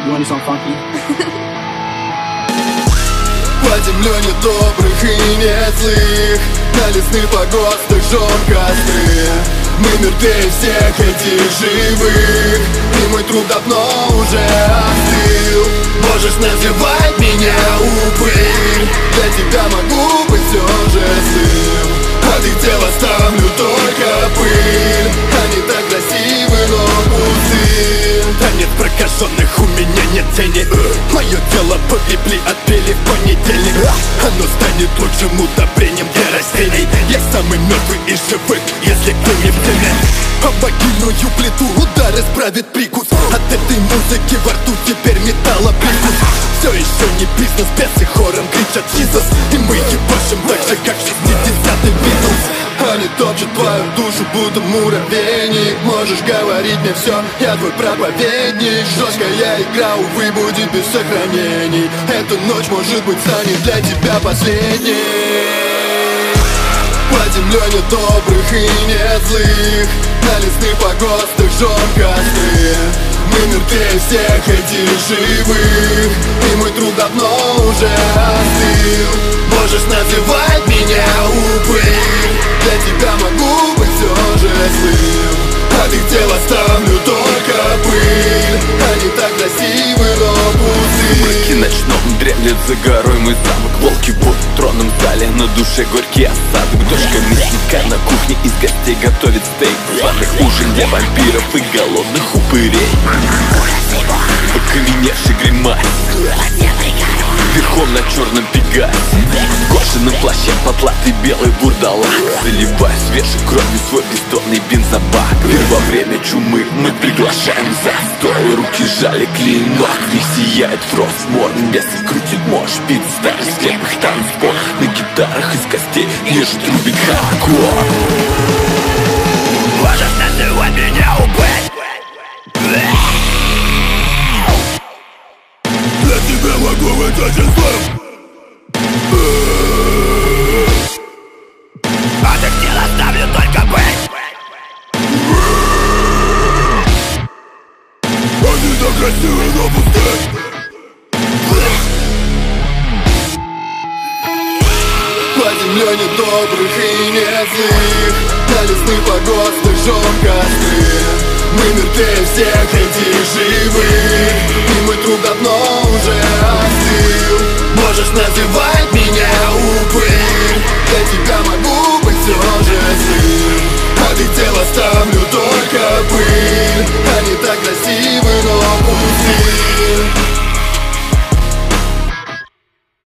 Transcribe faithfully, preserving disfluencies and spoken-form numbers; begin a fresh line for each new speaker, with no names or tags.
You want some funky?
По земле недобрых и не злых, на лесных погостах жжем костры. Мы мертвее всех этих живых, и мой труп давно уже остыл. Можешь называть меня упырь, для тебя могу быть все же злым. От их тел оставлю только пыль, они так красивы, но пусты. Танец прокаженных, у меня нет тени. Мое тело погребли, отпели в понедельник. Оно станет лучшим удобрением для растений. Я самый мертвый из живых, если кто не в теме. Обогильную плиту удар исправит прикус. От этой музыки во рту теперь металлоприкус. Все еще не бизнес, бесы хором кричат Jesus. И мы ебашим так же, как шестидесятый Битлз. Они топчут твою душу, будто муравейник. Можешь говорить мне все, я твой проповедник. Жесткая игра, увы, будет без сохранений. Эта ночь, может быть, станет для тебя последней. По земле недобрых и не злых, на лесных погостах жжем костры. Мы мертвее всех этих живых, и мой труп давно уже остыл. Можешь называть меня упырь, для тебя могу быть все же злым. От их тел оставлю только пыль, они так красивы, но пусты.
Сумерки ночном дремлет за горой мой замок. Волки в тронном зале, на душе горький осадок. Дочка мясника на кухне из гостей готовит стейк. Званый ужин для вампиров и голодных упырей. Окаменевший гримасе, верхом на черном пегасе, в кожаном плаще потлатый белый бурдалак. Заливая свежей кровью свой бездонный бензобак. Мир во время чумы мы приглашаем за стол. Руки жали клинок, в них сияет фрост. Морды бесы крутит мощь, бит старый слепых танцпол. На гитарах из костей нежит рубит хардкор.
Можешь называть меня упырь, для тебя могу быть очень злым. От их тел оставлю только пыль, они так красивы, но пусты. По земле недобрых и не злых, на лесных погостах жжем костры. Мы мертвее всех этих живых, и мой труп давно уже остыл. Можешь называть меня упырь,